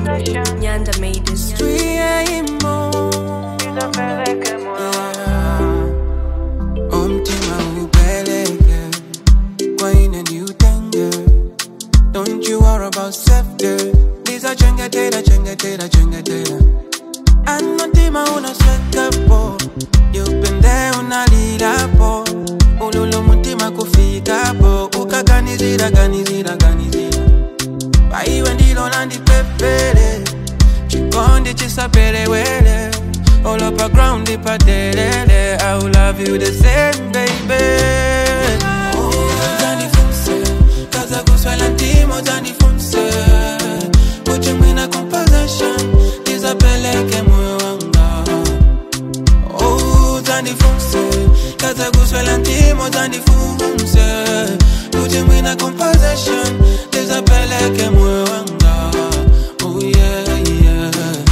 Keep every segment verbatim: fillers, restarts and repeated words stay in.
Nyanda made this. three a.m. Umtima ubeleke Kwaine ni utenge. Don't you worry about safety. Lisa chenga tera chenga tera chenga tera. Anotima una sweka po. Yupende unalila po. Ululu mutima kufika po. Ukaganizira ganizira ganizira. Baiwe ndilo nandi pepele. Chikondi chisapele wele. All up a ground ipa delele. I will love you the same baby. Oh, Zani Funse. Kaza kuswela ntimo Zani Funse. Uche mwina composition. Isapeleke moyo wanga. Oh, Zani Funse. Kaza kuswela ntimo Zani Funse. Uche mwina composition. Isapeleke moyo wanga. Oh yeah, yeah.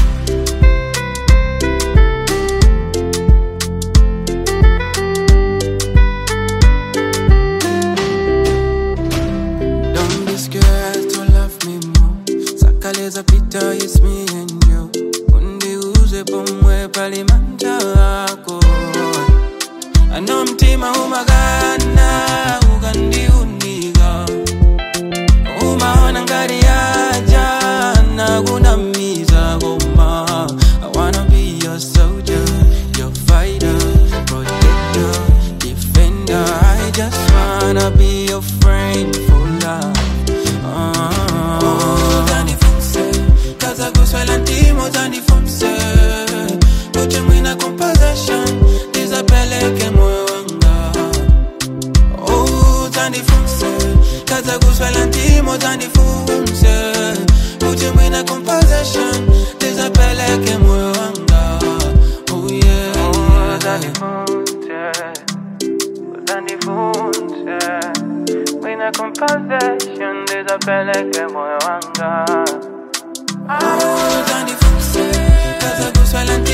Don't be scared to love me more. Sakaleza pita, it's me and you. Undi uze pomwe pali manja ako. Ano mtima umagana, ugandi uniga. Umaona ngari aja, naguna miza goma. I wanna be your soldier, your fighter, protector, defender. I just wanna be your friend for love. Oh, Zani Funse, kaza kuswela ntimo Zani Funse. Uche mwina composition, isapeleke moyo wanga. Oh, Zani Funse, kaza kuswela ntimo Zani Funse. Uche mwina composition, isapeleke moyo wanga. Oh yeah, oh, Zani Funse, Zani Funse. Mwina composition, isapeleke moyo wanga. Oh, Zani Funse, kaza kuswela ntimo